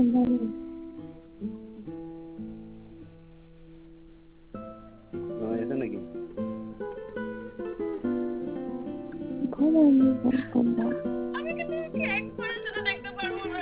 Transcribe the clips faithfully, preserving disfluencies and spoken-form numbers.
এটা নাকি ঘুমাইনি বলতাম আমি কিন্তু ওকে একবারের জন্য দেখতে পারবো না।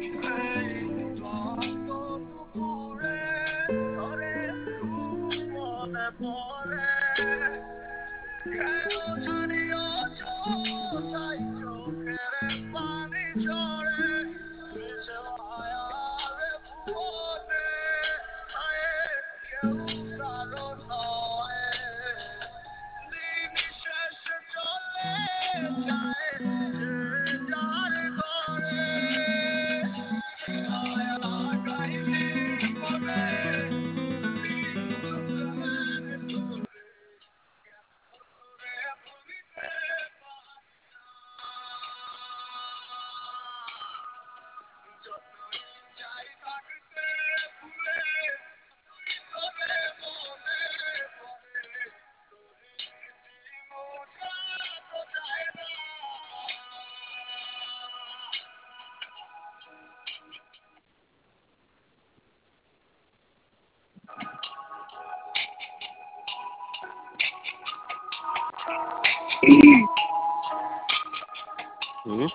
হুম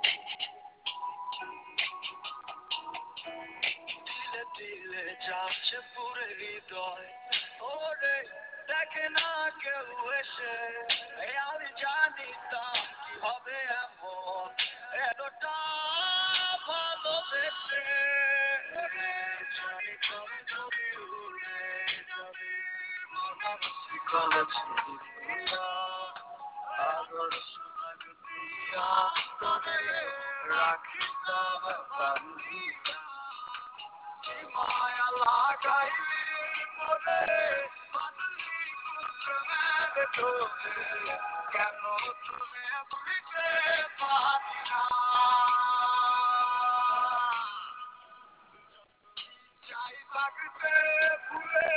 যাচ্ছে পুরে হৃদয় ওরে দেখে না কেউ এসে আমি জানি তা কি হবে এমন এতটা ভালোবেসে ছবি উড়ে যাবে শিকলে ছিড়িয়া আদর সুযোগ দিয়া তোরে রাখিতাম বান্ধিয়া মায়া লাগাইলি মনে বাদলি কুসুমের ডোরে কেন তুমি ভুলিতে পারি না চাই থাকতে ভুলে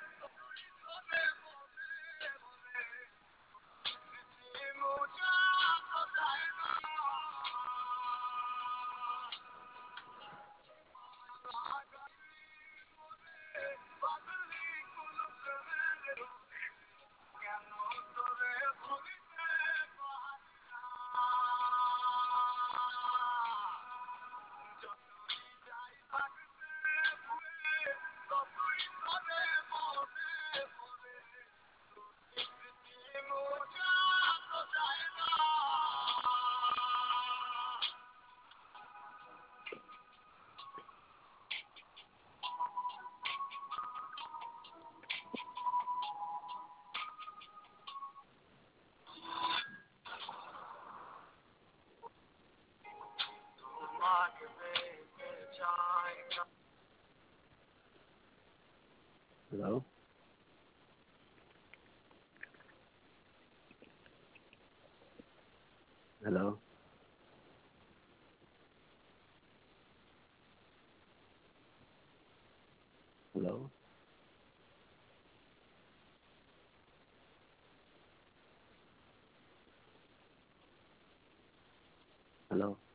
মোজা তো যায় না হ্যালো হ্যালো হ্যালো হ্যালো